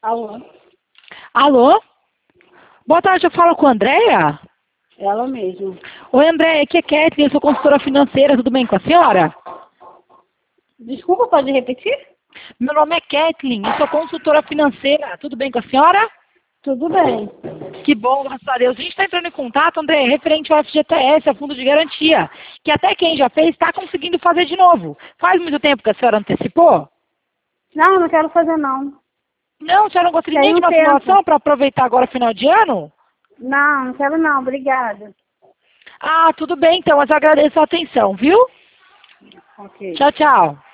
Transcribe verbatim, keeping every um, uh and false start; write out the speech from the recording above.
Alô? Alô? Boa tarde, eu falo com a Andréia? Ela mesma. Oi, Andréia, aqui é Kathleen, eu sou consultora financeira, tudo bem com a senhora? Desculpa, pode repetir? Meu nome é Kathleen, eu sou consultora financeira, tudo bem com a senhora? Tudo bem. Que bom, graças a Deus. A gente está entrando em contato, André, referente ao F G T S, a Fundo de Garantia, que até quem já fez está conseguindo fazer de novo. Faz muito tempo que a senhora antecipou? Não, não quero fazer não. Não, a senhora não gostaria nem Tem de um uma tempo. simulação para aproveitar agora final de ano? Não, não quero não, obrigada. Ah, tudo bem então, mas eu agradeço a atenção, viu? Ok. Tchau, tchau.